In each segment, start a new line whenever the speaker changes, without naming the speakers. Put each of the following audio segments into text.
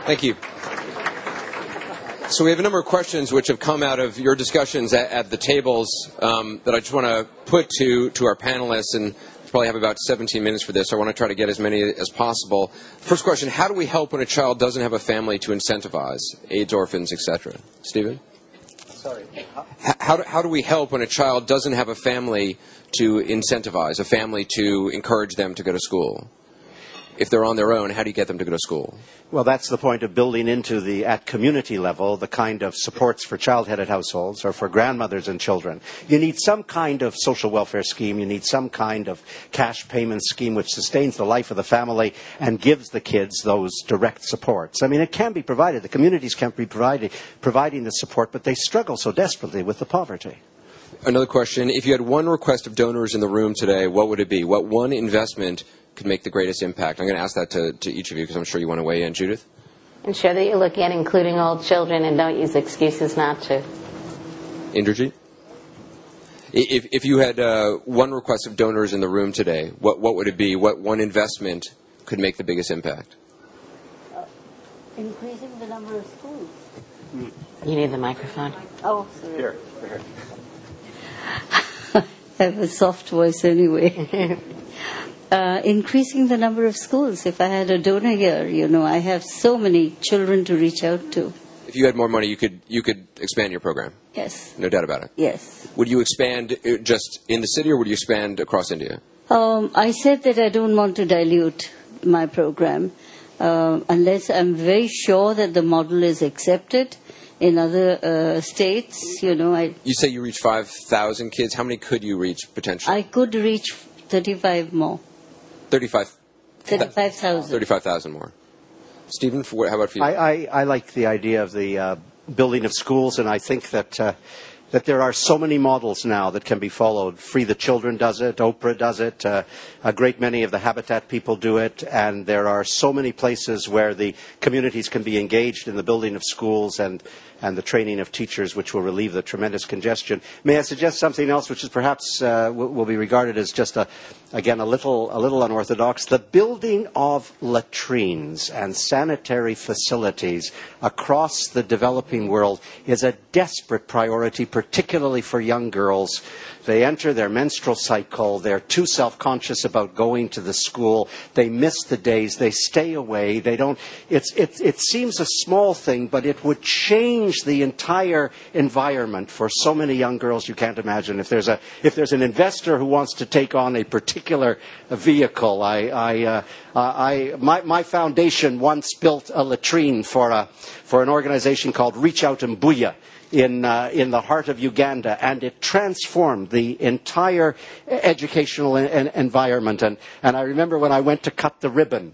Thank you. So we have a number of questions which have come out of your discussions at the tables that I just want to put to our panelists, and probably have about 17 minutes for this. So I want to try to get as many as possible. First question, how do we help when a child doesn't have a family to incentivize, AIDS orphans, etc.? Stephen?
Sorry.
How do we help when a child doesn't have a family to incentivize, a family to encourage them to go to school? If they're on their own, how do you get them to go to school?
Well, that's the point of building into at community level, the kind of supports for child-headed households or for grandmothers and children. You need some kind of social welfare scheme. You need some kind of cash payment scheme which sustains the life of the family and gives the kids those direct supports. I mean, it can be provided. The communities can be providing the support, but they struggle so desperately with the poverty.
Another question. If you had one request of donors in the room today, what would it be? What one investment could make the greatest impact? I'm going to ask that to each of you because I'm sure you want to weigh in. Judith?
Ensure that you look at including all children and don't use excuses not to.
Indrajit? If you had one request of donors in the room today, what would it be? What one investment could make the biggest impact?
Increasing the number of schools.
You need the microphone.
Oh, sorry.
Here.
I have a soft voice anyway. Increasing the number of schools. If I had a donor here, I have so many children to reach out to.
If you had more money, you could expand your program?
Yes.
No doubt about it?
Yes.
Would you expand just in the city, or would you expand across India?
I said that I don't want to dilute my program unless I'm very sure that the model is accepted in other states. You
say you reach 5,000 kids. How many could you reach potentially?
I could reach 35 more. 35,000.
35,000 more. Stephen, how about for you?
I like the idea of the building of schools, and I think that there are so many models now that can be followed. Free the Children does it, Oprah does it, a great many of the Habitat people do it, and there are so many places where the communities can be engaged in the building of schools and the training of teachers, which will relieve the tremendous congestion. May I suggest something else, which is perhaps will be regarded as just a little unorthodox? The building of latrines and sanitary facilities across the developing world is a desperate priority, particularly for young girls. They enter their menstrual cycle. They're too self-conscious about going to the school. They miss the days. They stay away. They don't. It seems a small thing, but it would change the entire environment for so many young girls you can't imagine. If there's an investor who wants to take on a particular vehicle, my foundation once built a latrine for an organization called Reach Out Mbuya in the heart of Uganda, and it transformed the entire educational environment. And I remember when I went to cut the ribbon.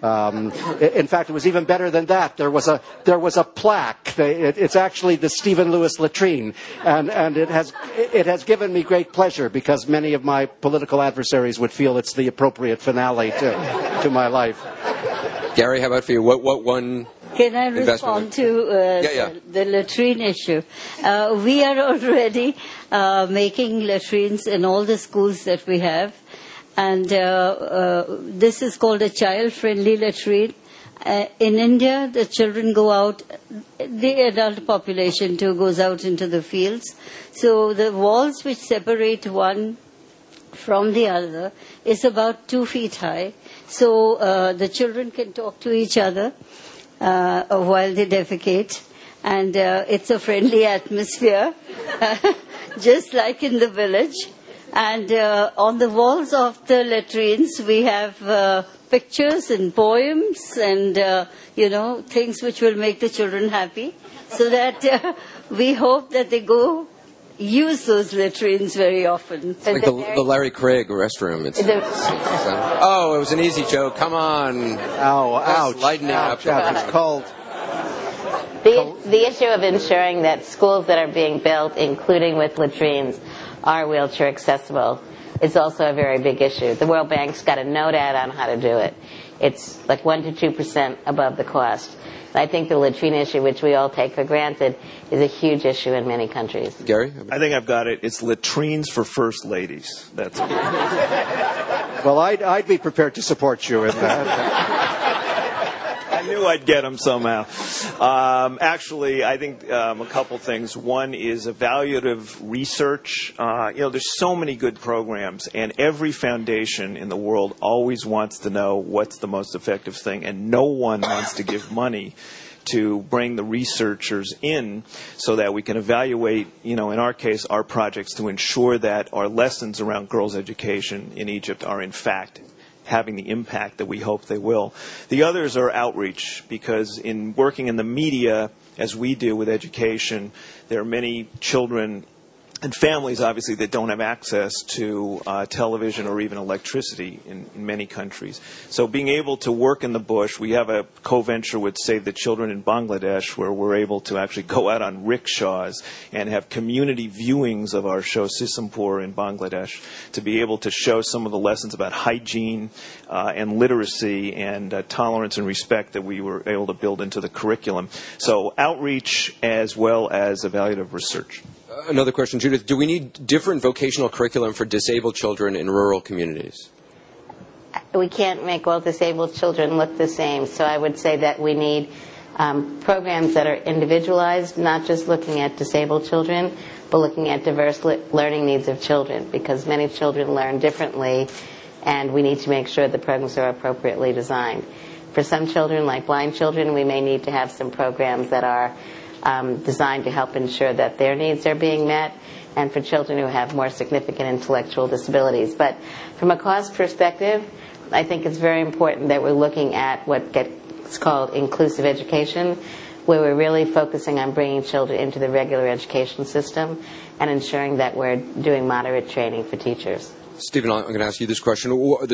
In fact, it was even better than that. There was a plaque. It's actually the Stephen Lewis latrine, and it has given me great pleasure because many of my political adversaries would feel it's the appropriate finale to my life.
Gary, how about for you? What one?
Can I respond to the latrine issue? We are already making latrines in all the schools that we have. And this is called a child-friendly latrine. In India, the children go out, the adult population too goes out into the fields. So the walls which separate one from the other is about 2 feet high. So the children can talk to each other while they defecate, and it's a friendly atmosphere, just like in the village. And on the walls of the latrines, we have pictures and poems and, things which will make the children happy, so that we hope that they go use those latrines very often.
It's like the Larry Craig restroom. Oh, it was an easy joke. Come on.
Ow, ouch.
Lightening up.
It's cold.
The issue of ensuring that schools that are being built, including with latrines, are wheelchair accessible is also a very big issue. The World Bank's got a note out on how to do it. It's like 1% to 2% above the cost. And I think the latrine issue, which we all take for granted, is a huge issue in many countries.
Gary?
I think I've got it. It's latrines for first ladies. That's it.
Well, I'd be prepared to support you in that.
knew I'd get them somehow. Actually, I think a couple things. One is evaluative research. There's so many good programs, and every foundation in the world always wants to know what's the most effective thing, and no one wants to give money to bring the researchers in so that we can evaluate, in our case, our projects to ensure that our lessons around girls' education in Egypt are in fact having the impact that we hope they will. The others are outreach, because in working in the media, as we do with education, there are many children and families, obviously, that don't have access to television or even electricity in many countries. So being able to work in the bush, we have a co-venture with Save the Children in Bangladesh, where we're able to actually go out on rickshaws and have community viewings of our show Sisimpur in Bangladesh, to be able to show some of the lessons about hygiene and literacy and tolerance and respect that we were able to build into the curriculum. So outreach as well as evaluative research.
Another question, Judith. Do we need different vocational curriculum for disabled children in rural communities?
We can't make all disabled children look the same, so I would say that we need programs that are individualized, not just looking at disabled children, but looking at diverse learning needs of children, because many children learn differently, and we need to make sure the programs are appropriately designed. For some children, like blind children, we may need to have some programs that are designed to help ensure that their needs are being met, and for children who have more significant intellectual disabilities. But from a cost perspective, I think it's very important that we're looking at what gets called inclusive education, where we're really focusing on bringing children into the regular education system and ensuring that we're doing moderate training for teachers.
Stephen, I'm going to ask you this question.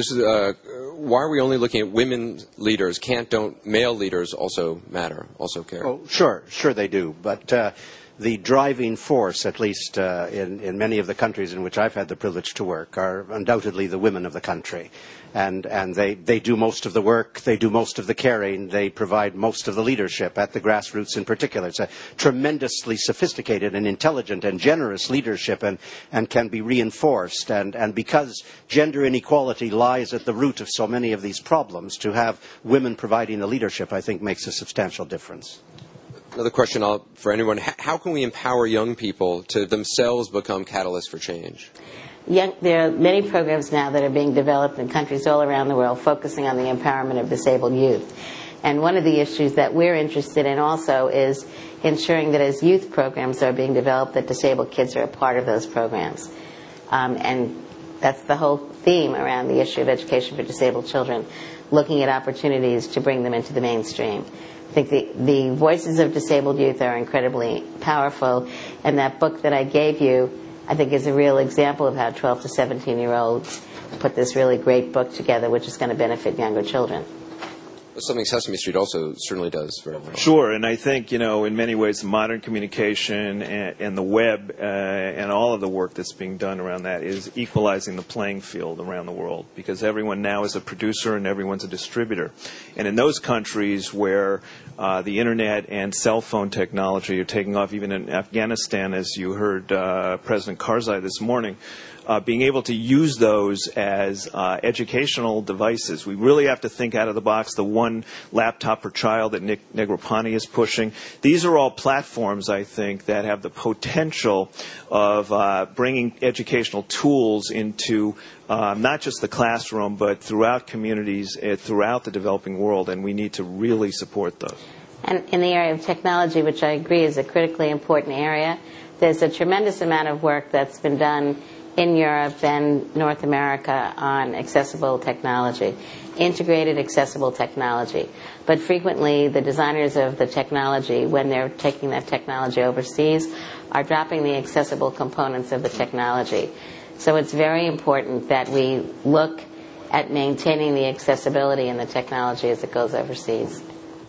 Why are we only looking at women leaders? Don't male leaders also matter, also care?
Oh, sure they do. But the driving force, at least in many of the countries in which I've had the privilege to work, are undoubtedly the women of the country. And they do most of the work, they do most of the caring, they provide most of the leadership at the grassroots in particular. It's a tremendously sophisticated and intelligent and generous leadership, and can be reinforced. And because gender inequality lies at the root of so many of these problems, to have women providing the leadership, I think, makes a substantial difference.
Another question for anyone. How can we empower young people to themselves become catalysts for change?
There are many programs now that are being developed in countries all around the world focusing on the empowerment of disabled youth. And one of the issues that we're interested in also is ensuring that as youth programs are being developed, that disabled kids are a part of those programs. And that's the whole theme around the issue of education for disabled children, looking at opportunities to bring them into the mainstream. I think the voices of disabled youth are incredibly powerful, and that book that I gave you, I think, is a real example of how 12 to 17-year-olds put this really great book together, which is going to benefit younger children.
Something Sesame Street also certainly does very well.
Sure, and I think, in many ways, modern communication and the web and all of the work that's being done around that is equalizing the playing field around the world, because everyone now is a producer and everyone's a distributor. And in those countries where the internet and cell phone technology are taking off, even in Afghanistan, as you heard President Karzai this morning, being able to use those as educational devices. We really have to think out of the box. The one laptop per child that Nick Negroponte is pushing. These are all platforms, I think, that have the potential of bringing educational tools into not just the classroom, but throughout communities, throughout the developing world, and we need to really support those.
And in the area of technology, which I agree is a critically important area, there's a tremendous amount of work that's been done in Europe and North America on accessible technology, integrated accessible technology. But frequently the designers of the technology, when they're taking that technology overseas, are dropping the accessible components of the technology. So it's very important that we look at maintaining the accessibility in the technology as it goes overseas.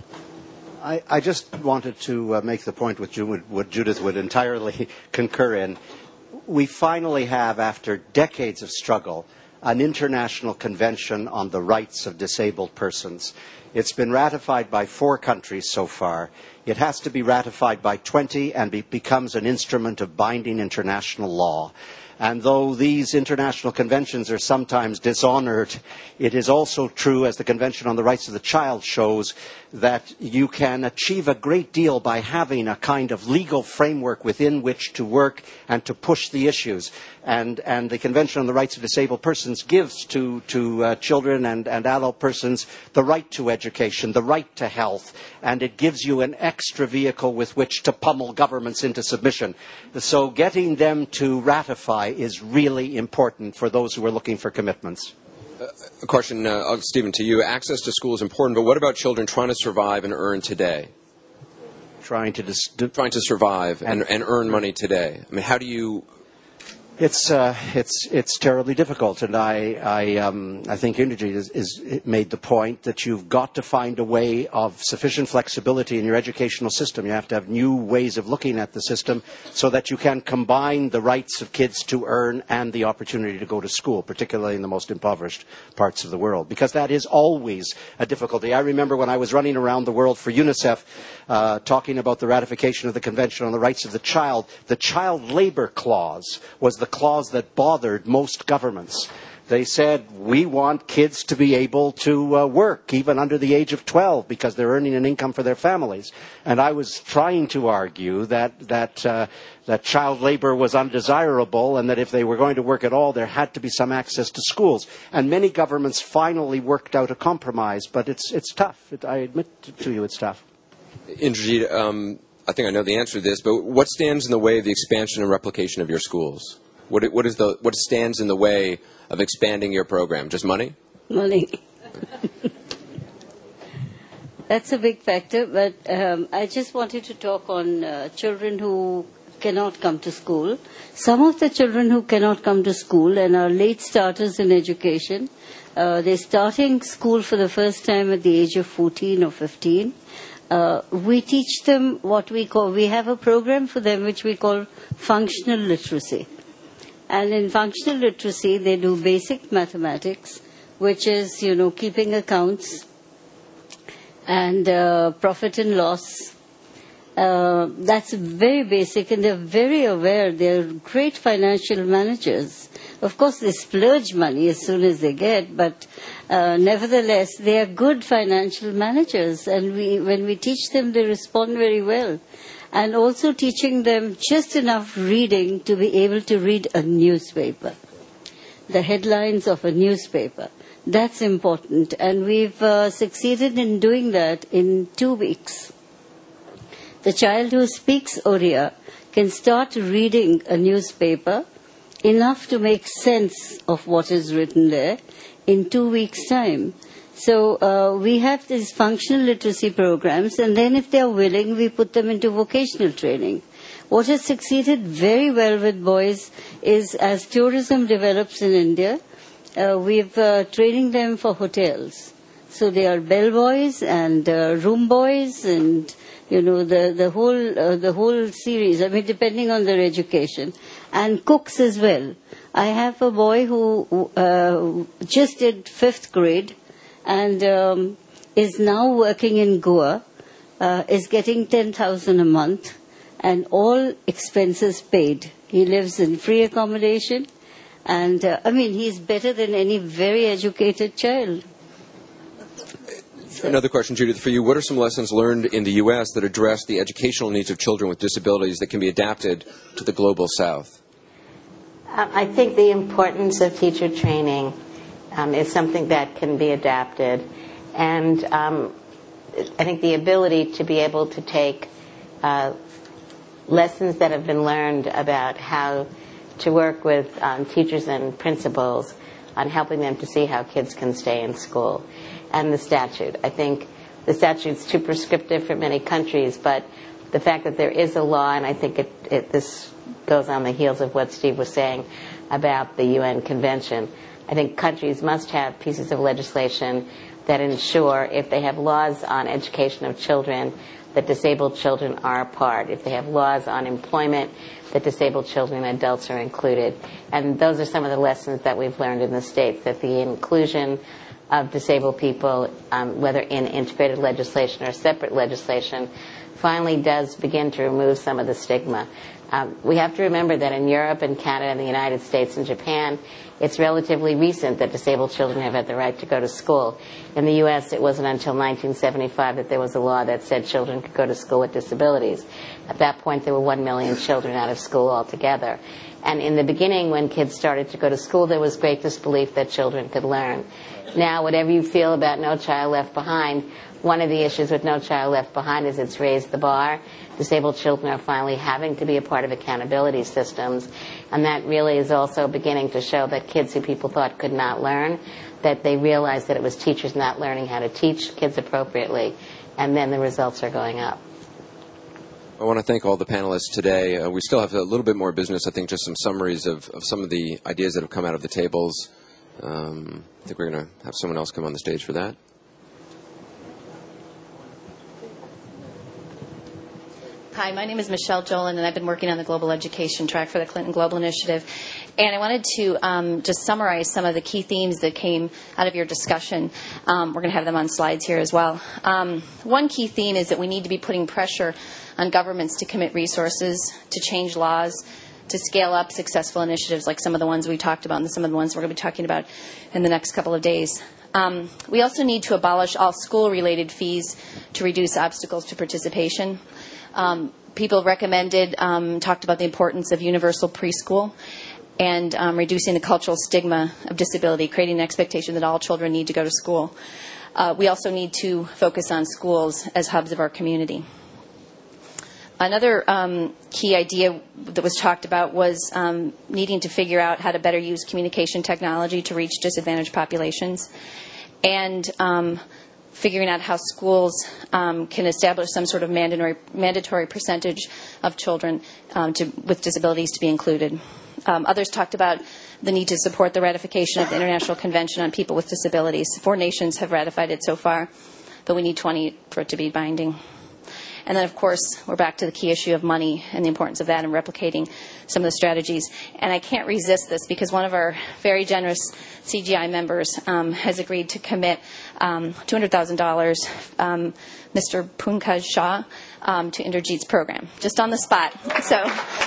I just wanted to make the point which Judith would entirely concur in. We finally have, after decades of struggle, an international convention on the rights of disabled persons. It's been ratified by 4 countries so far. It has to be ratified by 20 and becomes an instrument of binding international law. And though these international conventions are sometimes dishonored, it is also true, as the Convention on the Rights of the Child shows, that you can achieve a great deal by having a kind of legal framework within which to work and to push the issues. And the Convention on the Rights of Disabled Persons gives to children and adult persons the right to education, the right to health, and it gives you an extra vehicle with which to pummel governments into submission. So getting them to ratify is really important for those who are looking for commitments.
A question, Stephen, to you. Access to school is important, but what about children trying to survive and earn today?
Trying to
survive and earn money today. I mean, how do you...
It's terribly difficult, and I think Indrajit is made the point that you've got to find a way of sufficient flexibility in your educational system. You have to have new ways of looking at the system so that you can combine the rights of kids to earn and the opportunity to go to school, particularly in the most impoverished parts of the world, because that is always a difficulty. I remember when I was running around the world for UNICEF talking about the ratification of the Convention on the Rights of the child labor clause was the clause that bothered most governments. They said, we want kids to be able to work even under the age of 12 because they're earning an income for their families. And I was trying to argue that child labor was undesirable and that if they were going to work at all, there had to be some access to schools. And many governments finally worked out a compromise, but it's tough. I admit to you it's tough.
Indrajit, I think I know the answer to this, but what stands in the way of the expansion and replication of your schools? What stands in the way of expanding your program? Just money?
Money. That's a big factor, but I just wanted to talk on children who cannot come to school. Some of the children who cannot come to school and are late starters in education, they're starting school for the first time at the age of 14 or 15. We teach them we have a program for them which we call functional literacy. And in functional literacy, they do basic mathematics, which is, keeping accounts and profit and loss. That's very basic, and they're very aware. They're great financial managers. Of course, they splurge money as soon as they get, but nevertheless, they are good financial managers. And when we teach them, they respond very well. And also teaching them just enough reading to be able to read a newspaper, the headlines of a newspaper. That's important. And we've succeeded in doing that in 2 weeks. The child who speaks Oriya can start reading a newspaper enough to make sense of what is written there in 2 weeks' time. So we have these functional literacy programs, and then if they are willing, we put them into vocational training. What has succeeded very well with boys is, as tourism develops in India, we're training them for hotels. So they are bellboys and room boys, and the whole series. I mean, depending on their education, and cooks as well. I have a boy who just did 5th grade. And is now working in Goa, is getting 10,000 a month, and all expenses paid. He lives in free accommodation, and he's better than any very educated child.
Another question, Judith, for you. What are some lessons learned in the U.S. that address the educational needs of children with disabilities that can be adapted to the global South?
I think the importance of teacher training is something that can be adapted. And I think the ability to be able to take lessons that have been learned about how to work with teachers and principals on helping them to see how kids can stay in school. And the statute. I think the statute's too prescriptive for many countries, but the fact that there is a law, and I think this goes on the heels of what Steve was saying about the UN Convention. I think countries must have pieces of legislation that ensure, if they have laws on education of children, that disabled children are a part. If they have laws on employment, that disabled children and adults are included. And those are some of the lessons that we've learned in the States, that the inclusion of disabled people, whether in integrated legislation or separate legislation, finally does begin to remove some of the stigma. We have to remember that in Europe and Canada and the United States and Japan, it's relatively recent that disabled children have had the right to go to school. In the U.S., it wasn't until 1975 that there was a law that said children could go to school with disabilities. At that point, there were 1 million children out of school altogether. And in the beginning, when kids started to go to school, there was great disbelief that children could learn. Now, whatever you feel about No Child Left Behind, one of the issues with No Child Left Behind is it's raised the bar. Disabled children are finally having to be a part of accountability systems. And that really is also beginning to show that kids who people thought could not learn, that they realized that it was teachers not learning how to teach kids appropriately. And then the results are going up.
I want to thank all the panelists today. We still have a little bit more business. I think just some summaries of some of the ideas that have come out of the tables. I think we're going to have someone else come on the stage for that.
Hi, my name is Michelle Jolin, and I've been working on the global education track for the Clinton Global Initiative. And I wanted to just summarize some of the key themes that came out of your discussion. We're going to have them on slides here as well. One key theme is that we need to be putting pressure on governments to commit resources, to change laws, to scale up successful initiatives like some of the ones we talked about and some of the ones we're going to be talking about in the next couple of days. We also need to abolish all school-related fees to reduce obstacles to participation. People recommended, talked about the importance of universal preschool and reducing the cultural stigma of disability, creating an expectation that all children need to go to school. We also need to focus on schools as hubs of our community. Another key idea that was talked about was needing to figure out how to better use communication technology to reach disadvantaged populations, and figuring out how schools can establish some sort of mandatory percentage of children with disabilities to be included. Others talked about the need to support the ratification of the International Convention on People with Disabilities. 4 nations have ratified it so far, but we need 20 for it to be binding. And then, of course, we're back to the key issue of money and the importance of that and replicating some of the strategies. And I can't resist this because one of our very generous CGI members has agreed to commit $200,000, Mr. Pankaj Shah, to Inderjeet's program, just on the spot. So,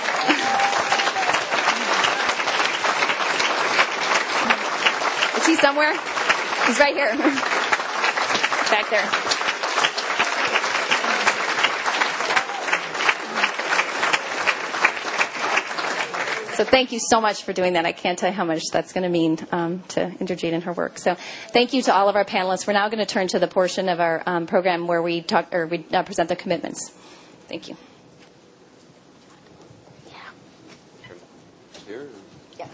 is he somewhere? He's right here, back there. So thank you so much for doing that. I can't tell you how much that's going to mean to Inderjeet and her work. So thank you to all of our panelists. We're now going to turn to the portion of our program where we present the commitments. Thank you.
Here?
Yeah.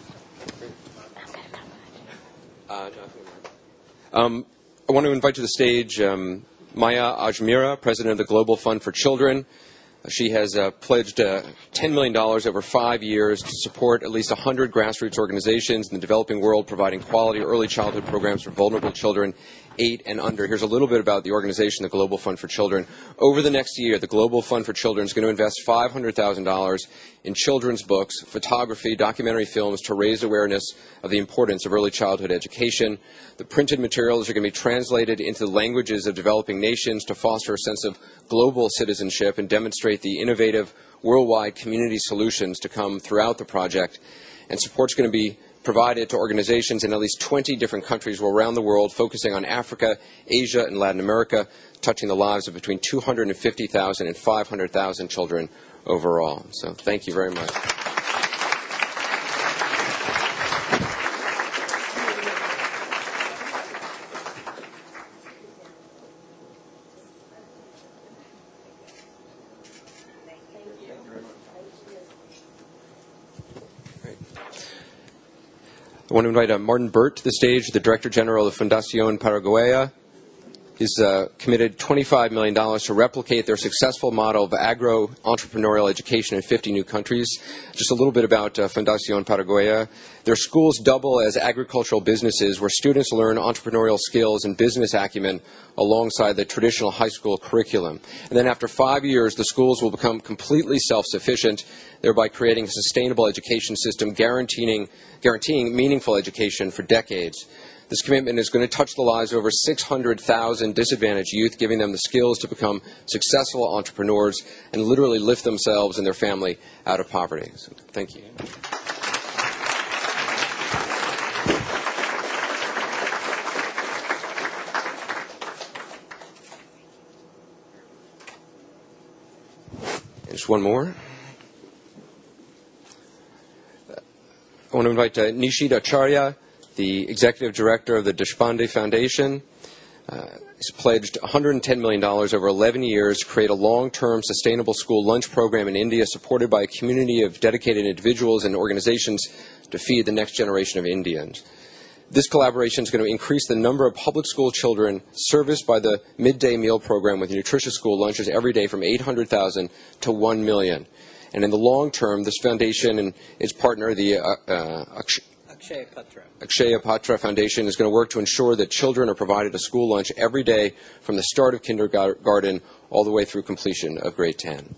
I want to invite to the stage Maya Ajmera, President of the Global Fund for Children. She has pledged $10 million over 5 years to support at least 100 grassroots organizations in the developing world providing quality early childhood programs for vulnerable children 8 and under. Here's a little bit about the organization, the Global Fund for Children. Over the next year, the Global Fund for Children is going to invest $500,000 in children's books, photography, documentary films to raise awareness of the importance of early childhood education. The printed materials are going to be translated into the languages of developing nations to foster a sense of global citizenship and demonstrate the innovative worldwide community solutions to come throughout the project. And support's going to be provided to organizations in at least 20 different countries around the world, focusing on Africa, Asia, and Latin America, touching the lives of between 250,000 and 500,000 children overall. So thank you very much. I want to invite Martin Burt to the stage, the Director General of Fundación Paraguaya. He's committed $25 million to replicate their successful model of agro-entrepreneurial education in 50 new countries. Just a little bit about Fundación Paraguaya. Their schools double as agricultural businesses where students learn entrepreneurial skills and business acumen alongside the traditional high school curriculum. And then after 5 years, the schools will become completely self-sufficient, thereby creating a sustainable education system guaranteeing meaningful education for decades. This commitment is going to touch the lives of over 600,000 disadvantaged youth, giving them the skills to become successful entrepreneurs and literally lift themselves and their family out of poverty. So, thank you. Just one more. I want to invite Nishit Acharya, the Executive Director of the Deshpande Foundation. He's pledged $110 million over 11 years to create a long-term sustainable school lunch program in India supported by a community of dedicated individuals and organizations to feed the next generation of Indians. This collaboration is going to increase the number of public school children serviced by the midday meal program with nutritious school lunches every day from 800,000 to 1 million. And in the long term, this foundation and its partner, the Akshaya Patra Foundation, is going to work to ensure that children are provided a school lunch every day from the start of kindergarten all the way through completion of grade 10.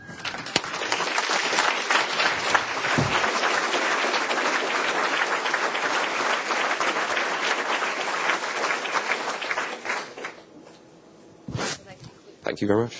Thank you very much.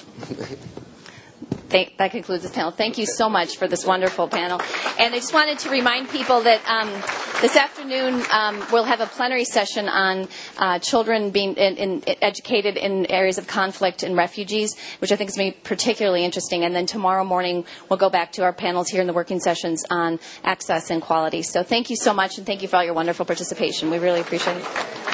That concludes this panel. Thank you so much for this wonderful panel. And I just wanted to remind people that this afternoon we'll have a plenary session on children being educated in areas of conflict and refugees, which I think is going to be particularly interesting. And then tomorrow morning we'll go back to our panels here in the working sessions on access and quality. So thank you so much, and thank you for all your wonderful participation. We really appreciate it.